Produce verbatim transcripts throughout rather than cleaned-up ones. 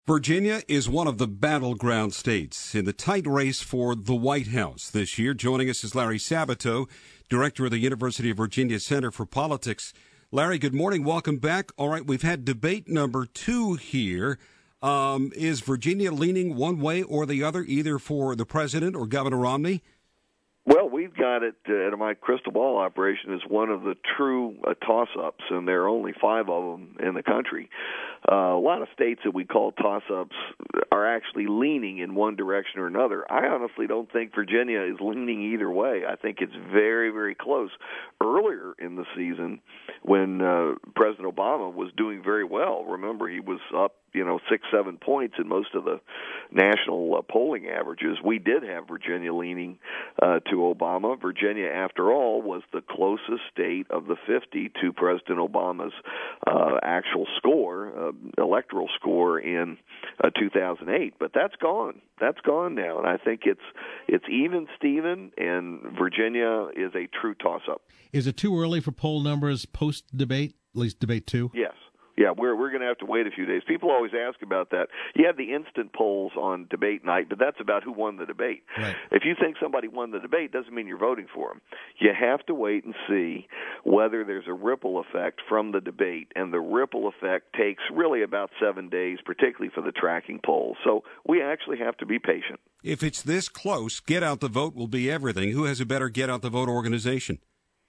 Virginia is one of the battleground states in the tight race for the White House this year. Joining us is Larry Sabato, director of the University of Virginia Center for Politics. Larry, good morning. Welcome back. All right, we've had debate number two here. Um, is Virginia leaning one way or the other, either for the president or Governor Romney? Well, we've got it uh, at my crystal ball operation as one of the true uh, toss-ups, and there are only five of them in the country. Uh, a lot of states that we call toss-ups are actually leaning in one direction or another. I honestly don't think Virginia is leaning either way. I think it's very, very close. Earlier in the season, when uh, President Obama was doing very well, remember he was up you know, six, seven points in most of the national uh, polling averages. We did have Virginia leaning uh, to Obama. Virginia, after all, was the closest state of the fifty to President Obama's uh, actual score, uh, electoral score in uh, two thousand eight. But that's gone. That's gone now, and I think it's it's even, Stephen, and Virginia is a true toss-up. Is it too early for poll numbers post-debate, at least debate two? Yes. Yeah, we're we're going to have to wait a few days. People always ask about that. You have the instant polls on debate night, but that's about who won the debate. Right. If you think somebody won the debate, doesn't mean you're voting for them. You have to wait and see whether there's a ripple effect from the debate, and the ripple effect takes really about seven days, particularly for the tracking polls. So we actually have to be patient. If it's this close, get out the vote will be everything. Who has a better get out the vote organization?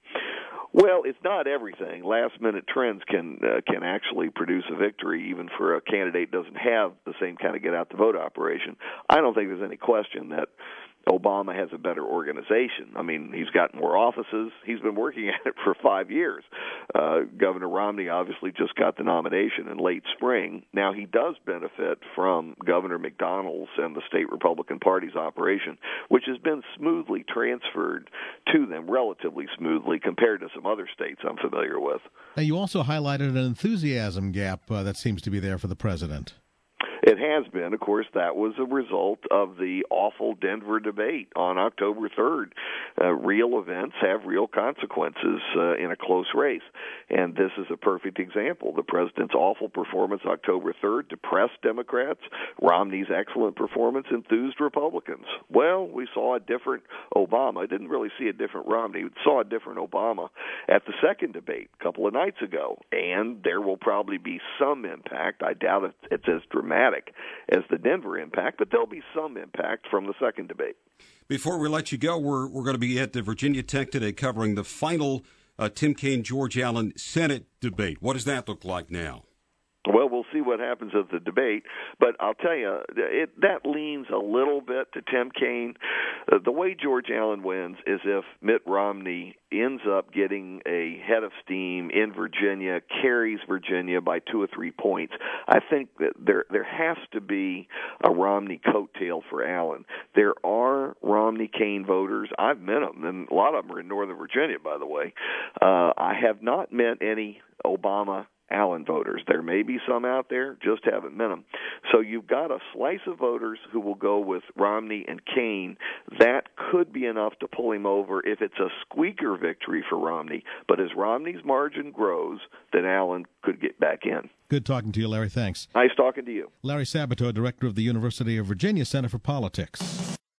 Well, it's not everything. Last-minute trends can uh, can actually produce a victory, even for a candidate who doesn't have the same kind of get-out-the-vote operation. I don't think there's any question that Obama has a better organization. I mean, he's got more offices. He's been working at it for five years. Uh, Governor Romney obviously just got the nomination in late spring. Now, he does benefit from Governor McDonald's and the state Republican Party's operation, which has been smoothly transferred to them, relatively smoothly, compared to some other states I'm familiar with. Now, you also highlighted an enthusiasm gap uh, that seems to be there for the president. It has been. Of course, that was a result of the awful Denver debate on October third. Uh, real events have real consequences uh, in a close race, and this is a perfect example. The president's awful performance October third depressed Democrats. Romney's excellent performance enthused Republicans. Well, we saw a different Obama. I didn't really see a different Romney. We saw a different Obama at the second debate a couple of nights ago, and there will probably be some impact. I doubt it's as dramatic as the Denver impact, but there'll be some impact from the second debate. Before we let you go, we're we're going to be at the Virginia Tech today covering the final uh, Tim Kaine, George Allen Senate debate. What does that look like now? Well, we'll see what happens at the debate, but I'll tell you, it, that leans a little bit to Tim Kaine. Uh, the way George Allen wins is if Mitt Romney ends up getting a head of steam in Virginia, carries Virginia by two or three points. I think that there there has to be a Romney coattail for Allen. There are Romney-Kaine voters. I've met them, and a lot of them are in Northern Virginia, by the way. Uh, I have not met any Obama Allen voters. There may be some out there, just haven't met them. So you've got a slice of voters who will go with Romney and Kaine. That could be enough to pull him over if it's a squeaker victory for Romney. But as Romney's margin grows, then Allen could get back in. Good talking to you, Larry. Thanks. Nice talking to you. Larry Sabato, director of the University of Virginia Center for Politics.